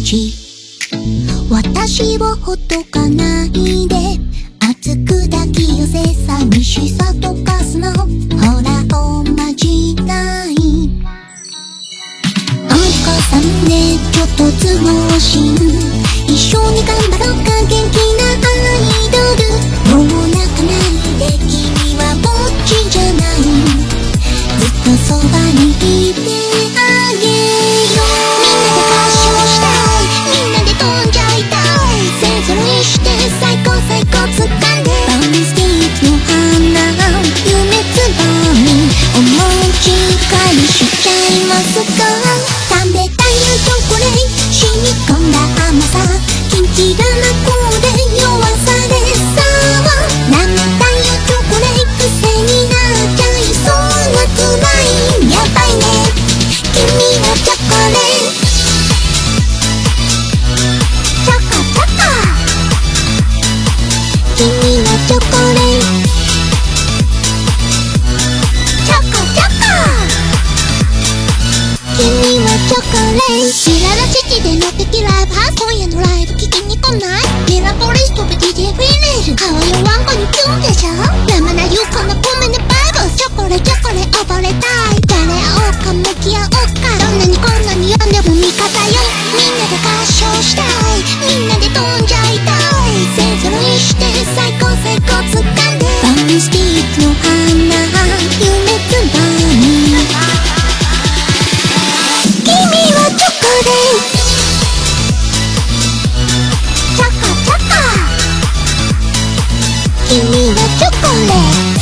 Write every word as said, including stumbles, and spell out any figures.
ち私をほどかないで熱く抱き寄せ寂しさ溶かすのほらおまじないありかさんねちょっとつ盲信一緒に頑張ろうか元気なアイドルもう泣かないで君はぼっちじゃないずっとそばにいてあげようみんなで合唱したいみんなで飛んじゃいたい勢ぞろいして最高最高掴んでバウンスティックの花夢つぼみお持ち帰りしちゃいますか食べたいよチョコレート染み込んだ甘さキンキラな声で酔わされそう舐めたいよチョコレート癖になっちゃいそうなくらいやばいね君はチョコレートチョコチョコ君はチョコレートチョコチョコ君はチョコレートシララチキでの敵ライブハウス今夜のライブ聞きに来ないミラポリストと ディージェー フィーレールハワイをワンコにキュンでしょ山名優子のポメネバイブスチョコレチョコレ溺れたい誰会おうか向き合おうかどんなにこんなに読んでも味方よみんなで合唱したいみんなで飛んじゃいたい勢ぞろいして最高最高掴んでバウンスティックの花夢つぼみ君はチョコレートチョコチョコ君はチョコレート